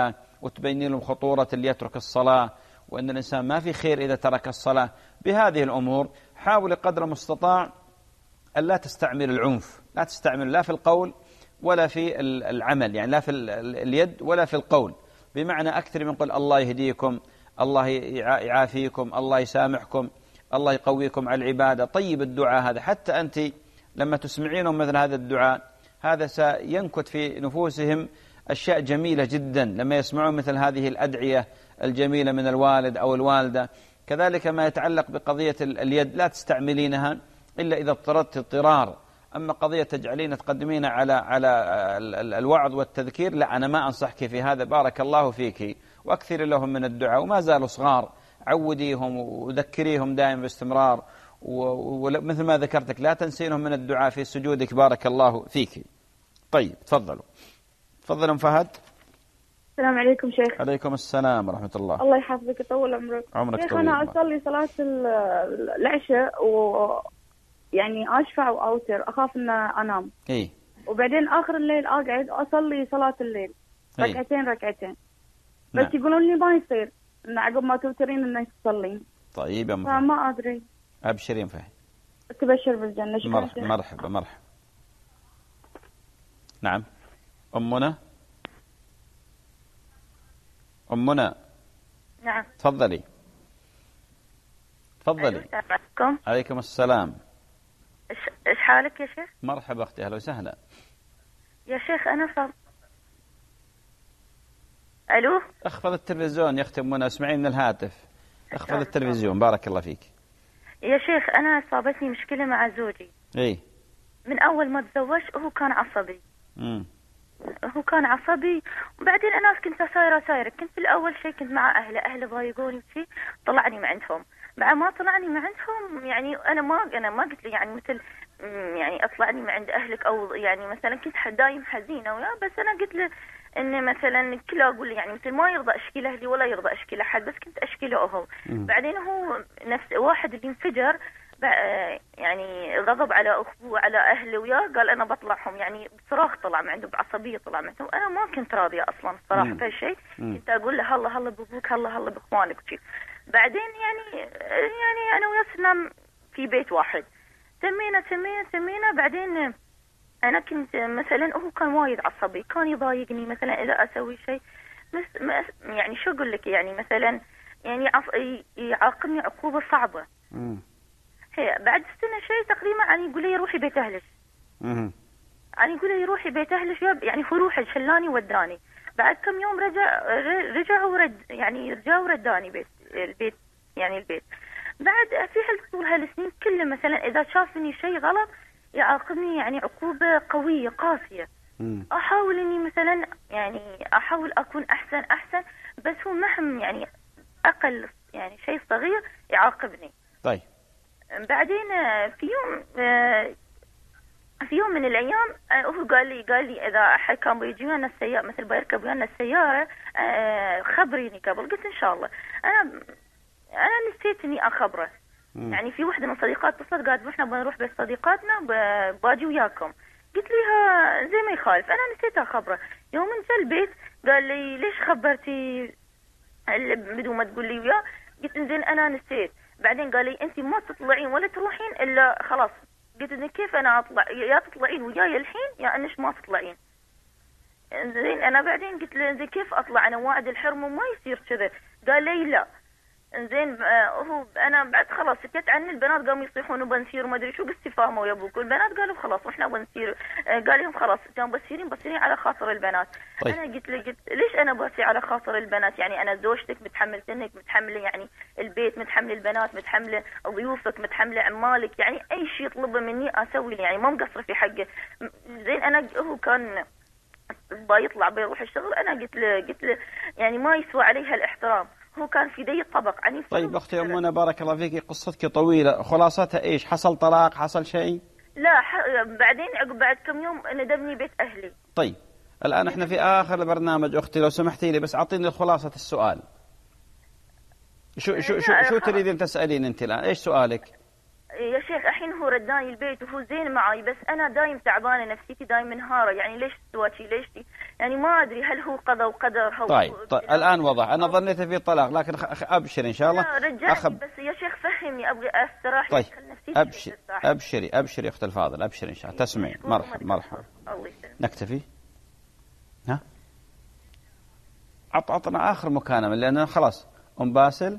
وتبين لهم خطورة اللي يترك الصلاة، وأن الإنسان ما في خير إذا ترك الصلاة. بهذه الأمور حاول قدر المستطاع أن لا تستعمل العنف، لا تستعمل لا في القول ولا في العمل، يعني لا في اليد ولا في القول. بمعنى أكثر من قل الله يهديكم، الله يعافيكم، الله يسامحكم، الله يقويكم على العبادة. طيب الدعاء هذا، حتى أنت لما تسمعينهم مثل هذا الدعاء هذا سينكت في نفوسهم أشياء جميلة جدا لما يسمعون مثل هذه الأدعية الجميلة من الوالد أو الوالدة. كذلك ما يتعلق بقضية اليد لا تستعملينها إلا إذا اضطررت اضطرار. أما قضية تجعلين تقدمين على على الوعظ والتذكير، لا، أنا ما أنصحك في هذا. بارك الله فيك، وأكثر لهم من الدعاء، وما زالوا صغار، عوديهم وذكريهم دائما باستمرار، ومثل ما ذكرتك لا تنسينهم من الدعاء في سجودك. بارك الله فيك. طيب تفضلوا. تفضل أم فهد. السلام عليكم شيخ. عليكم السلام ورحمة الله. الله يحفظك يطول عمرك. عمرك شيخ طويل. أنا أصلي صلاة العشاء ويعني أشفع وأوتر، أخاف أن أنام. إيه. وبعدين آخر الليل أقعد أصلي صلاة الليل إيه؟ ركعتين ركعتين. نعم. بس يقولون لي ما يصير إن عقب ما توترين إنك تصلين. طيب يا فما ما أدري. أبشرين فهد. تبشر بالجنة. مرحبا مرحبا مرحبا. نعم. أمنا أمنا نعم. تفضلي تفضلي. السلام عليكم. عليكم السلام. إيش حالك يا شيخ؟ مرحبا أختي، أهلا وسهلا. يا شيخ أنا صار ألو. اخفض التلفزيون يا أختي أمنا، اسمعين من الهاتف. اخفض التلفزيون بارك الله فيك. يا شيخ أنا صابتني مشكلة مع زوجي. إيه. من أول ما تزوج هو كان عصبي. امم هو كان عصبي، وبعدين أنا كنت سايرة سايرة كنت في الأول شيء كنت مع أهله، أهله ضايقوني شيء طلعني من عندهم. مع ما طلعني من عندهم يعني أنا ما أنا ما قلت له يعني مثل يعني أطلعني من عند أهلك أو يعني مثلا كنت دايم حزينة وياه، بس أنا قلت له إن مثلا كله أقول له يعني مثل ما يرضى أشكي أهلي ولا يرضى أشكي أحد، بس كنت أشكي له هو. بعدين هو نفس واحد اللي انفجر يعني غضب على أخوه على أهله وياه، قال أنا بطلعهم، يعني بصراخ طلع من عنده، بعصبية طلع من عنده. أنا ما كنت راضية أصلا الصراحة في هالشيء، كنت أقول له هلا هلا بأبوك هلا هلا بإخوانك وشي. بعدين يعني يعني أنا وياه صرنا في بيت واحد، تمينا تمينا تمينا بعدين أنا كنت مثلا هو كان وايد عصبي، كان يضايقني مثلا إذا أسوي شيء مس يعني شو أقول لك يعني مثلا يعني يعاقبني عقوبة صعبة. مم. هي بعد سنة شيء تقريبا يعني يقول لي روحي بيت أهلك. امم يعني يقول لي روحي بيت أهلك، يعني هو روحي شلاني وداني. بعد كم يوم رجع رجع ورد يعني رجع ورداني بيت البيت يعني البيت. بعد في طول هالسنين كله مثلا إذا شافني شيء غلط يعاقبني يعني عقوبة قوية قاسية. مم. أحاول إني مثلا يعني أحاول أكون أحسن أحسن، بس هو مهم يعني أقل يعني شيء صغير يعاقبني. طيب. بعدين في يوم في يوم من الأيام هو قال لي قال لي إذا أحد كان بيجي ويانا السيارة مثل بيركب ويانا السيارة خبريني قبل. قلت إن شاء الله. أنا أنا نسيت إني أخبره. مم. يعني في واحدة من صديقات اتصلت قالت إحنا بنروح بيت صديقاتنا باجي وياكم. قلت لها زي ما يخالف، أنا نسيت أخبره. يوم جاء البيت قال لي ليش خبرتي بدون ما تقول لي وياه؟ قلت زين أنا نسيت. بعدين قال لي أنت ما تطلعين ولا تروحين إلا خلاص. قلت له كيف أنا أطلع؟ يا تطلعين وياي الحين يا أنش ما تطلعين. زين أنا بعدين قلت له زين كيف أطلع أنا واعد الحرم وما يصير كذا. قال لي لا. زين هو أنا بعد خلاص سكت عن البنات قاموا يصيحون وبنسير وما أدري شو قصتي فاهمة ويا أبوك. البنات قالوا خلاص إحنا بنسير. قال لهم خلاص كانوا بسيرين بسيرين على خاطر البنات. طيب. أنا قلت له قلت ليش أنا بسير على خاطر البنات؟ يعني أنا زوجتك متحمل سنك متحملة يعني البيت متحمل البنات متحملة ضيوفك متحملة عمالك، يعني أي شيء يطلبه مني أسوي يعني ما مقصر في حقه. زين أنا هو كان بيطلع بيروح الشغل، أنا قلت له قلت له يعني ما يسوى عليها الاحترام. هو كان في دي الطبق عني. طيب أختي أمنا بارك الله فيك، قصتك طويلة، خلاصتها إيش؟ حصل طلاق؟ حصل شيء؟ لا ح... بعدين عقب بعد كم يوم ندبني بيت أهلي. طيب الآن إحنا في آخر البرنامج أختي، لو سمحتي لي بس أعطيني خلاصة السؤال. شو شو شو, شو تريدين تسألين أنت الآن؟ إيش سؤالك؟ يا شيخ الحين هو رداني البيت وهو زين معي، بس أنا دايم تعبانة، نفسيتي دايم منهارة. يعني ليش سواتي ليش دي؟ يعني ما أدري هل هو قضاء وقدر. هو طيب, طيب الآن وضح. أنا ظنيت في طلاق، لكن أبشر إن شاء الله. لا رجعني أخب... بس يا شيخ فهمني، أبغى أستراح. طيب أبشر أبشري أبشري أخت الفاضل، أبشر إن شاء الله. تسمعين. مرحبا مرحبا. نكتفي. ها عط عطنا آخر مكالمة لأن خلاص. أم باسل.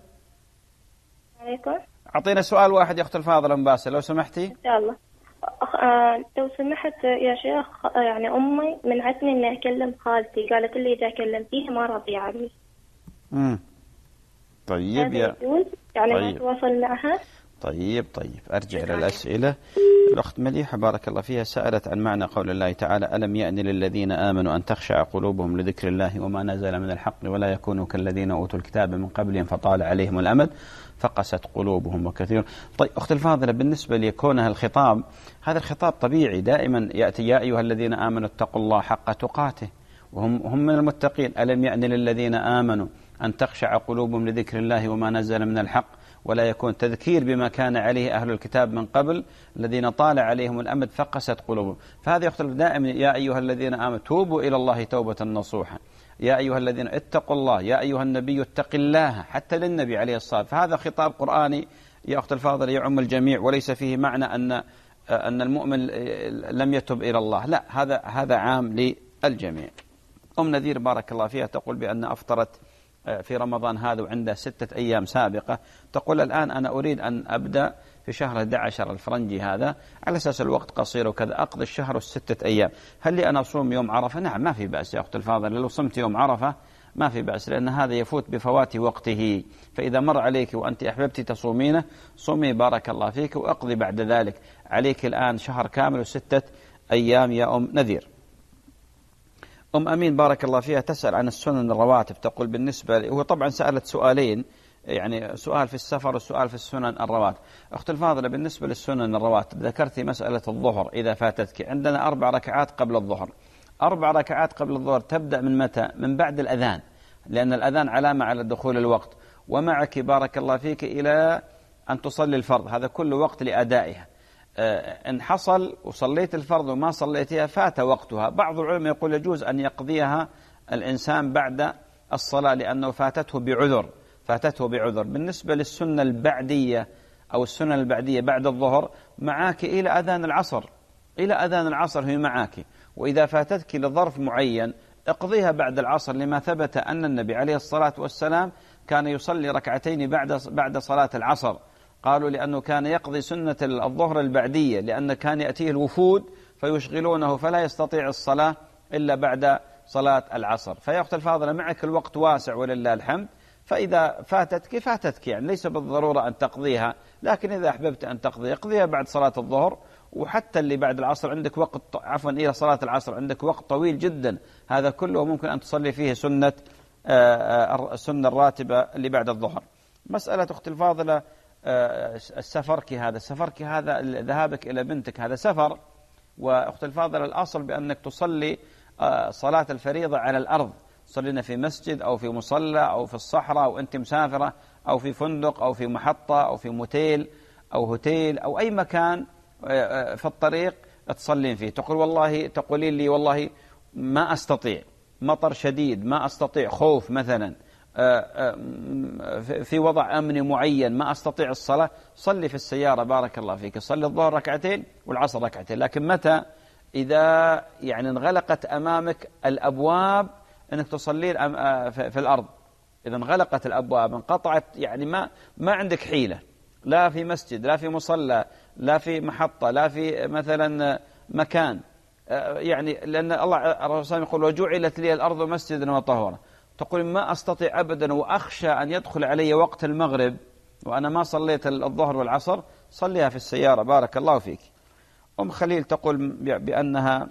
عليكم. أعطينا سؤال واحد يا أخت الفاضل أم باسل لو سمحتي. إن شاء الله. آه لو سمحت يا شيخ، يعني أمي منعتني إني أكلم خالتي، قالت لي إذا كلمتيها ما راضية عني. امم طيب يا يعني طيب. ما أتواصل معها. طيب طيب أرجع إلى الأسئلة. الأخت مليحة بارك الله فيها سألت عن معنى قول الله تعالى: ألم يأن للذين آمنوا أن تخشع قلوبهم لذكر الله وما نزل من الحق ولا يكونوا كالذين أوتوا الكتاب من قبلهم فطال عليهم الأمد فقست قلوبهم وكثير. طيب أخت الفاضلة، بالنسبة لكونها الخطاب، هذا الخطاب طبيعي دائما يأتي: يا أيها الذين آمنوا اتقوا الله حق تقاته وهم هم من المتقين. ألم يأن للذين آمنوا أن تخشع قلوبهم لذكر الله وما نزل من الحق ولا يكون تذكير بما كان عليه أهل الكتاب من قبل الذين طال عليهم الأمد فقست قلوبهم. فهذا يختلف دائما: يا أيها الذين آمنوا توبوا إلى الله توبة نصوحا، يا أيها الذين اتقوا الله، يا أيها النبي اتق الله، حتى للنبي عليه الصلاة والسلام. فهذا خطاب قرآني يا أخت الفاضل يعم الجميع، وليس فيه معنى أن أن المؤمن لم يتب إلى الله، لا، هذا هذا عام للجميع. أم نذير بارك الله فيها تقول بأن أفطرت في رمضان هذا وعندها ستة أيام سابقة. تقول الآن أنا أريد أن أبدأ في شهر أحد عشر الفرنجي هذا على أساس الوقت قصير وكذا، أقضي الشهر والستة أيام. هل لي أنا أصوم يوم عرفة؟ نعم ما في بأس يا أخت الفاضل، لو صمت يوم عرفة ما في بأس، لأن هذا يفوت بفوات وقته. فإذا مر عليك وأنت أحببت تصومينه صومي بارك الله فيك وأقضي بعد ذلك. عليك الآن شهر كامل وستة أيام يا أم نذير. أم أمين بارك الله فيها تسأل عن السنن الرواتب. تقول بالنسبة هو طبعا سألت سؤالين، يعني سؤال في السفر وسؤال في السنن الرواتب. أخت الفاضلة بالنسبة للسنن الرواتب ذكرتي مسألة الظهر إذا فاتتك. عندنا أربع ركعات قبل الظهر. أربع ركعات قبل الظهر تبدأ من متى؟ من بعد الأذان، لأن الأذان علامة على دخول الوقت، ومعك بارك الله فيك إلى أن تصلي الفرض، هذا كل وقت لأدائها. إن حصل وصليت الفرض وما صليتها فات وقتها. بعض العلماء يقول يجوز أن يقضيها الإنسان بعد الصلاة لأنه فاتته بعذر فاتته بعذر. بالنسبة للسنة البعدية أو السنة البعدية بعد الظهر معاك إلى أذان العصر، إلى أذان العصر هي معاك. وإذا فاتتك لظرف معين اقضيها بعد العصر، لما ثبت أن النبي عليه الصلاة والسلام كان يصلي ركعتين بعد بعد صلاة العصر. قالوا لأنه كان يقضي سنة الظهر البعدية، لأن كان يأتيه الوفود فيشغلونه فلا يستطيع الصلاة إلا بعد صلاة العصر. فيا أخت الفاضلة معك الوقت واسع ولله الحمد، فإذا فاتتك فاتتك، يعني ليس بالضرورة أن تقضيها، لكن إذا أحببت أن تقضيها اقضيها بعد صلاة الظهر. وحتى اللي بعد العصر عندك وقت، عفوا إلى صلاة العصر عندك وقت طويل جدا، هذا كله ممكن أن تصلي فيه سنة السنة الراتبة اللي بعد الظهر. مسألة أخت الفاضلة السفرك هذا السفرك هذا ذهابك إلى بنتك هذا سفر. وأخت الفاضلة الأصل بأنك تصلي صلاة الفريضة على الأرض، تصلينا في مسجد أو في مصلى أو في الصحراء أو أنت مسافرة أو في فندق أو في محطة أو في موتيل أو هوتيل أو أي مكان في الطريق تصلين فيه. تقول والله تقولين لي والله ما أستطيع، مطر شديد، ما أستطيع، خوف مثلا، في وضع أمني معين ما أستطيع الصلاة، صلي في السيارة بارك الله فيك، صلي الظهر ركعتين والعصر ركعتين. لكن متى؟ إذا يعني انغلقت أمامك الأبواب أنك تصلي في الأرض، إذا انغلقت الأبواب انقطعت، يعني ما ما عندك حيلة، لا في مسجد لا في مصلى لا في محطة لا في مثلا مكان، يعني لأن الله الرسول يقول وجعلت لي الأرض مسجدا وطهورا. تقول ما أستطيع أبدا وأخشى أن يدخل علي وقت المغرب وأنا ما صليت الظهر والعصر، صليها في السيارة بارك الله فيك. أم خليل تقول بأنها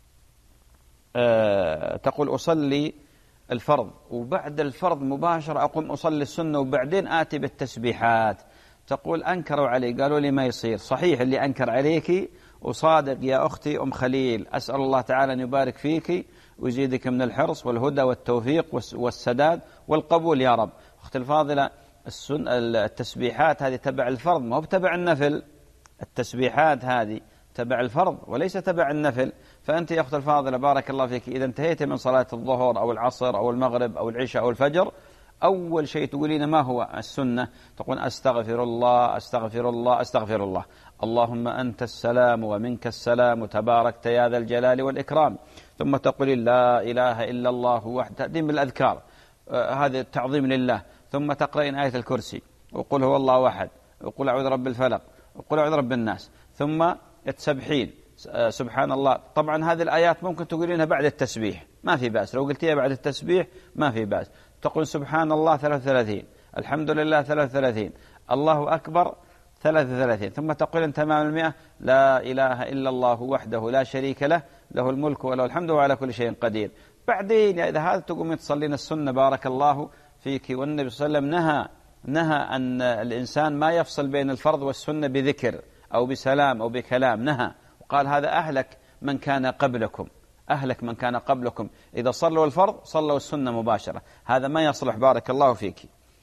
تقول أصلي الفرض وبعد الفرض مباشرة أقوم أصلي السنة وبعدين آتي بالتسبيحات. تقول أنكروا علي، قالوا لي ما يصير. صحيح اللي أنكر عليك وصادق يا أختي أم خليل، أسأل الله تعالى أن يبارك فيك ويزيدك من الحرص والهدى والتوفيق والسداد والقبول يا رب. أختي الفاضلة التسبيحات هذه تبع الفرض ما هو تبع النفل، التسبيحات هذه تبع الفرض وليس تبع النفل. فأنت يا أخت الفاضلة بارك الله فيك إذا انتهيت من صلاة الظهر أو العصر أو المغرب أو العشاء أو الفجر، أول شيء تقولين ما هو السنة؟ تقول أستغفر الله أستغفر الله أستغفر الله، اللهم أنت السلام ومنك السلام وتباركت يا ذا الجلال والإكرام. ثم تقولين لا إله إلا الله وحده، دين بالأذكار، آه هذا التعظيم لله. ثم تقرأين آية الكرسي وقل هو الله أحد وقل أعوذ رب الفلق وقل أعوذ رب الناس، ثم تسبحين آه سبحان الله. طبعا هذه الآيات ممكن تقولينها بعد التسبيح، ما في بأس، لو قلتيها بعد التسبيح ما في بأس. تقول سبحان الله ثلاث وثلاثين، الحمد لله ثلاث وثلاثين، الله أكبر ثلاث وثلاثين، ثم تقول تمام المئة لا إله إلا الله وحده لا شريك له له الملك وله الحمد وعلى كل شيء قدير. بعدين إذا هذا تقوم تصلين السنة بارك الله فيك. والنبي صلى الله عليه وسلم نهى نهى أن الإنسان ما يفصل بين الفرض والسنة بذكر أو بسلام أو بكلام، نهى وقال هذا أهلك من كان قبلكم، أهلك من كان قبلكم، إذا صلوا الفرض صلوا السنة مباشرة، هذا ما يصلح بارك الله فيك.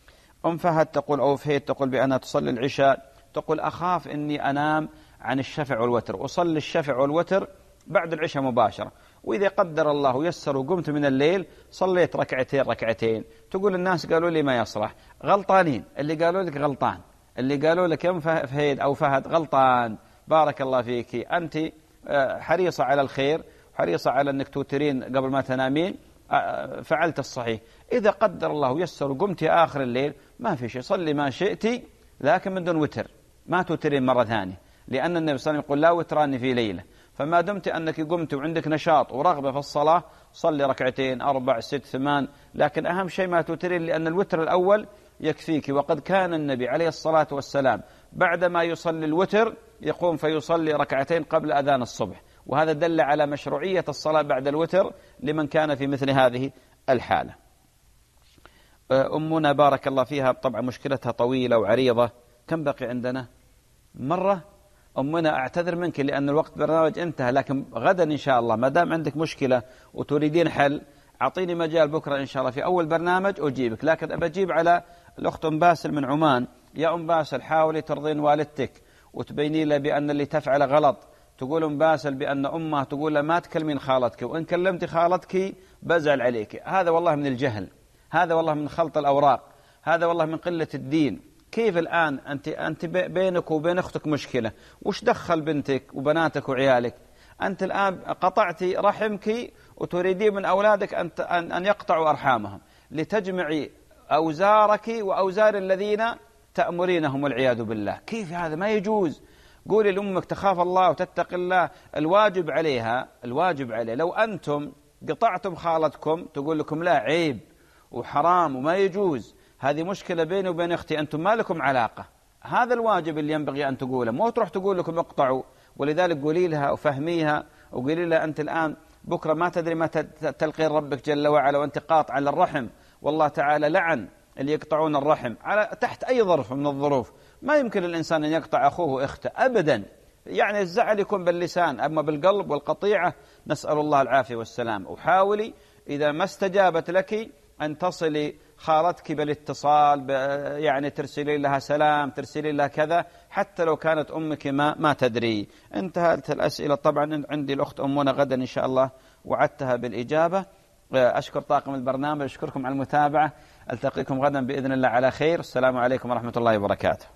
أم فهد تقول أو فهد تقول بأنها تصلي العشاء، تقول أخاف أني أنام عن الشفع والوتر، أصلي الشفع والوتر بعد العشاء مباشرة، وإذا قدر الله ويسر وقمت من الليل صليت ركعتين ركعتين. تقول الناس قالوا لي ما يصلح، غلطانين، اللي قالوا لك غلطان، اللي قالوا لك يوم فهد أو فهد غلطان بارك الله فيك. أنت حريصة على الخير، حريصة على أنك توترين قبل ما تنامين، فعلت الصحيح. إذا قدر الله ويسر وقمت آخر الليل ما في شيء، صلي ما شئتي لكن من دون وتر، ما توترين مرة ثانية، لأن النبي صلى الله عليه وسلم يقول لا وتران في ليلة. فما دمت أنك قمت وعندك نشاط ورغبة في الصلاة صلي ركعتين أربع ست ثمان، لكن أهم شيء ما توترين، لأن الوتر الأول يكفيك. وقد كان النبي عليه الصلاة والسلام بعدما يصلي الوتر يقوم فيصلي ركعتين قبل أذان الصبح، وهذا دل على مشروعية الصلاة بعد الوتر لمن كان في مثل هذه الحالة. أمنا بارك الله فيها طبعا مشكلتها طويلة وعريضة. كم بقي عندنا؟ مرة. أمنا أعتذر منك لأن الوقت برنامج انتهى، لكن غدا إن شاء الله ما دام عندك مشكلة وتريدين حل أعطيني مجال بكرة إن شاء الله في أول برنامج أجيبك. لكن أبى أجيب على الأخت أم باسل من عمان. يا أم باسل حاولي ترضين والدتك وتبيني له بأن اللي تفعل غلط. تقول أم باسل بأن أمها تقول له ما تكلمين خالتك، وإن كلمت خالتك بزعل عليك. هذا والله من الجهل، هذا والله من خلط الأوراق، هذا والله من قلة الدين. كيف الآن أنت أنت بينك وبين أختك مشكلة، وش دخل بنتك وبناتك وعيالك؟ أنت الآن قطعتي رحمك وتريدين من أولادك أن أن يقطعوا أرحامهم لتجمعي أوزارك وأوزار الذين تأمرينهم والعياذ بالله. كيف هذا؟ ما يجوز. قولي لأمك تخاف الله وتتق الله، الواجب عليها، الواجب عليه. لو أنتم قطعتم خالتكم تقول لكم لا عيب وحرام وما يجوز، هذه مشكلة بيني وبين أختي، أنتم ما لكم علاقة. هذا الواجب اللي ينبغي أن تقوله، مو تروح تقول لكم اقطعوا. ولذلك قولي لها وفهميها وقولي لها أنت الآن بكرة ما تدري ما تلقين ربك جل وعلا وأنت قاطع للرحم، والله تعالى لعن اللي يقطعون الرحم على تحت أي ظرف من الظروف. ما يمكن الإنسان أن يقطع أخوه وأخته أبدا، يعني الزعل يكون باللسان، أما بالقلب والقطيعة نسأل الله العافية والسلام. وحاولي إذا ما استجابت لك أن تصلي خالتك بالاتصال، يعني ترسلي لها سلام، ترسلي لها كذا، حتى لو كانت أمك ما ما تدري. انتهت الأسئلة. طبعا عندي الأخت أمنا غدا إن شاء الله وعدتها بالإجابة. أشكر طاقم البرنامج، أشكركم على المتابعة. ألتقيكم غدا بإذن الله على خير. السلام عليكم ورحمة الله وبركاته.